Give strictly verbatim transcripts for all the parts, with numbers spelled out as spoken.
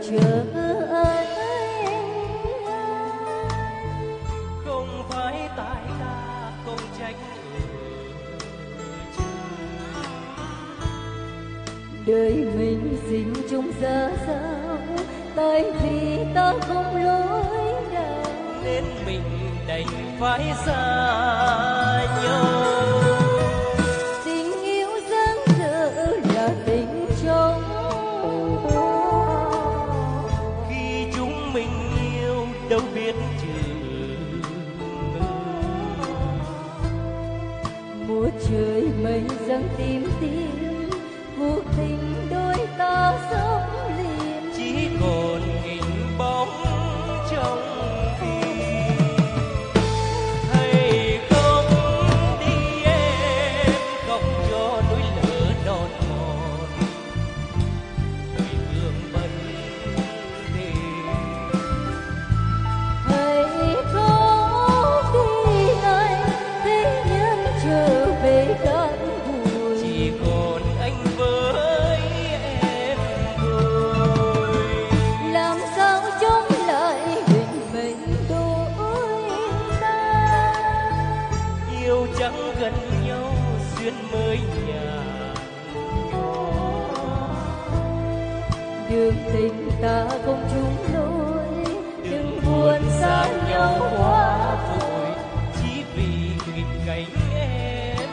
chờ anh. Không phải tại ta không trách đời mình sinh chung giờ sao, tại vì ta không lối nào nên mình đành phải xa nhau. Tình yêu dang dở là tình trong khi chúng mình yêu đâu biết chừng một trời mây giăng tím tím, cuộc tình đôi ta sống liền chỉ còn hình bóng trong tim. Hay không đi em, không cho núi lửa non mòn đời thương vẫn đi. hãy không đi anh, thế nhân trở về cát bụi Chỉ còn anh với em thôi. làm sao chống lại định mệnh đôi ta. Yêu chẳng gần nhau duyên mới nhạt, đường tình ta không chung lối, đừng buồn xa nhau quá vội chỉ vì nghịch cảnh em.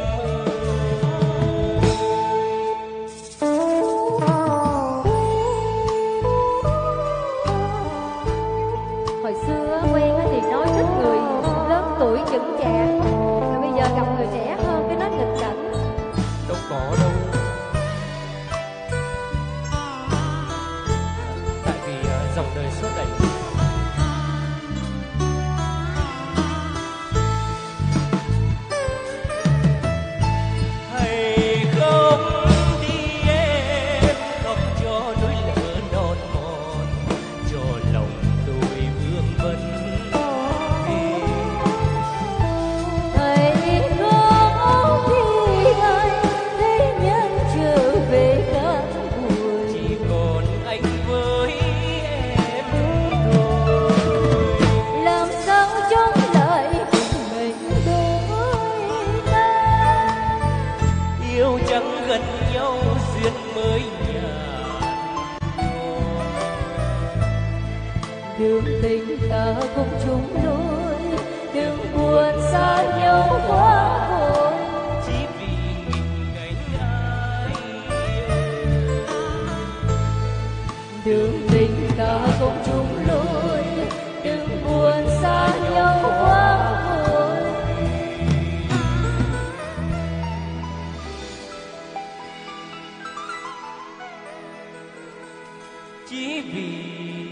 Hồi xưa quen á thì nói thích người lớn tuổi chững chạc, mà bây giờ gặp người trẻ hơn cái nói nghịch cảnh. Đâu có đâu, tại vì à, dòng đời suốt đẩy. Hay không đi em, không cho núi lửa non mòn, cho lòng tôi vương vấn vì Hãy không đi anh, thế nhân trở về cát bụi chỉ còn anh với em thôi. làm sao chống lại định mệnh đôi ta. Yêu chẳng gần nhau duyên mới nhạt, Đường tình ta không chung lối, đừng buồn xa nhau quá vội. chỉ vì nghịch cảnh ai yêu. Đường tình ta không chung lối, đừng buồn xa nhau quá vội. Chỉ vì